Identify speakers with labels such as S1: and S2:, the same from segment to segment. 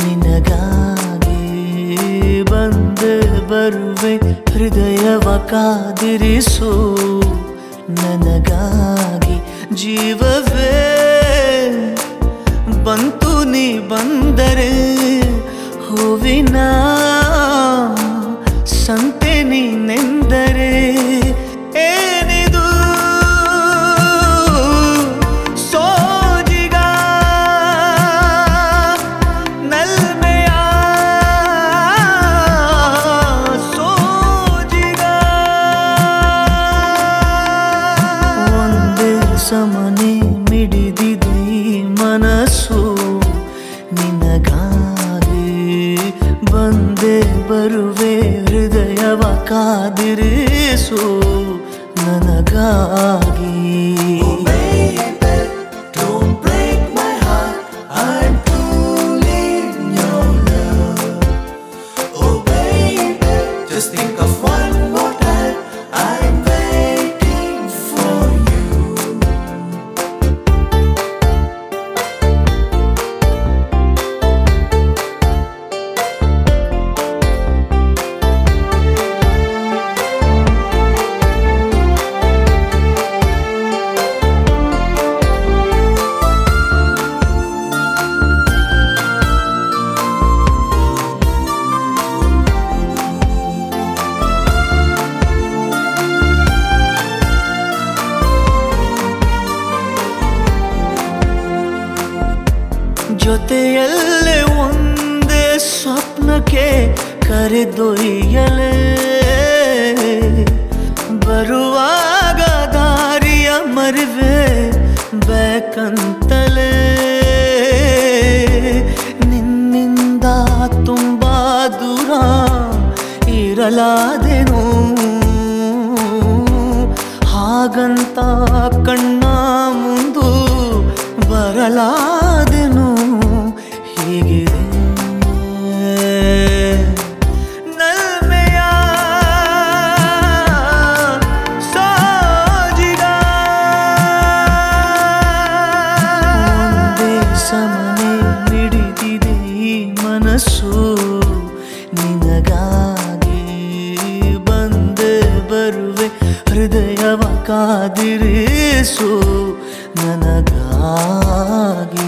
S1: ನಿನಗಾಗಿ ಬಂದೆ ಬರುವೆ ಹೃದಯವ ಕಾದಿರಿಸು ನನಗಾಗಿ ಜೀವವೇ ಬಂತು ನೀ ಬಂದರೆ ಹೂವಿನ ಸಂತೆ ನೀನೆಂದರೆ ಏನಿದು ಸೋಜಿಗ ನಲ್ಮೆಯ ಸೋಜಿಗ ಒಂದೇ ಸಮನೆ ಮಿಡಿದಿದೆ ಮನಸ್ಸು ನಿನಗಾಗಿ ಬಂದೆ ಬರುವೆ ಹೃದಯವ ಕಾದಿರಿಸು ನನಗಾಗಿ ಜೊತೆಯಲ್ಲೇ ಒಂದೇ ಸ್ವಪ್ನಕ್ಕೆ ಕರೆದೊಯ್ಯಲೇ ಬರುವಾಗ ದಾರಿಯ ಮರಿವೆ ಬೇಕಂತಲೇ ನಿನ್ನಿಂದ ತುಂಬ ದೂರ ಇರಲಾದೆನು ಹಾಗಂತ ಕಣ್ಣ ಮುಂದು ಬರಲಾದೆನು ಹೀಗಿದೆ ನಲ್ಮೆಯ ಸೋಜಿಗ ಒಂದೇ ಸಮನೆ ಮಿಡಿದಿದೆ ಮನಸ್ಸು ನಿನಗಾಗಿ ಬಂದೆ ಬರುವೆ ಹೃದಯವ ಕಾದಿರಿಸು ನನಗಾಗಿ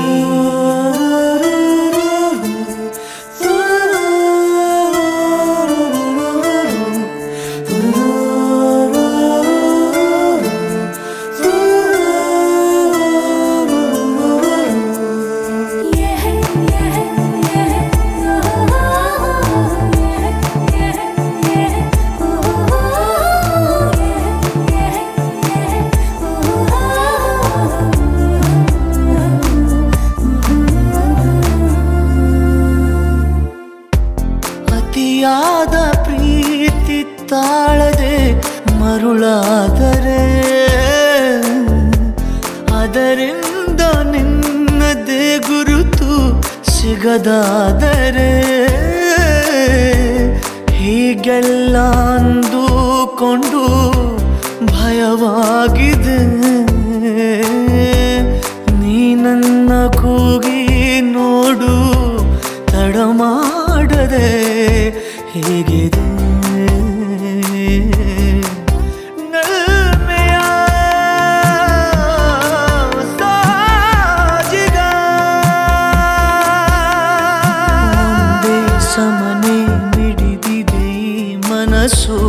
S1: ಅತಿಯಾದ ಪ್ರೀತಿ ತಾಳದೆ ಮರುಳಾದರೆ ಅದರಿಂದ ನಿನ್ನದೇ ಗುರುತು ಸಿಗದಾದರೆ ಹೀಗೆಲ್ಲ ಅಂದುಕೊಂಡು ಭಯವಾಗಿದೆ ನೀ ನನ್ನ ಕೂಗಿ ನೋಡು ತಡ ಮಾಡದೆ ಹೇಗಿದೆ ನಲ್ಮೆಯ ಸೋಜಿಗ ಒಂದೇ ಸಮನೆ ಮಿಡಿದಿದೆ ಮನಸ್ಸು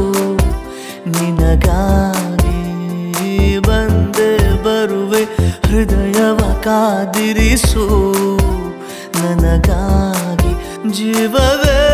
S1: ನಿನಗಾಗಿ ಬಂದೆ ಬರುವೆ ಹೃದಯವ ಕಾದಿರಿಸು ನನಗಾಗಿ ಜೀವವೇ